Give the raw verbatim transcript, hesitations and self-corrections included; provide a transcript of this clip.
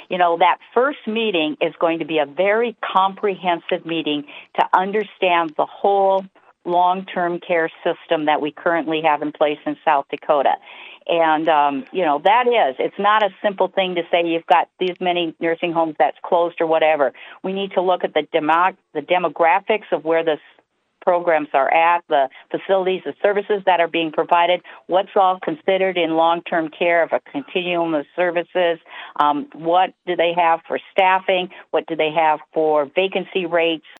You know, that first meeting is going to be a very comprehensive meeting to understand the whole long-term care system that we currently have in place in South Dakota. And, um, you know, that is, it's not a simple thing to say you've got these many nursing homes that's closed or whatever. We need to look at the demo- the demographics of where the programs are at, the facilities, the services that are being provided, what's all considered in long-term care of a continuum of services, um, what do they have for staffing, what do they have for vacancy rates,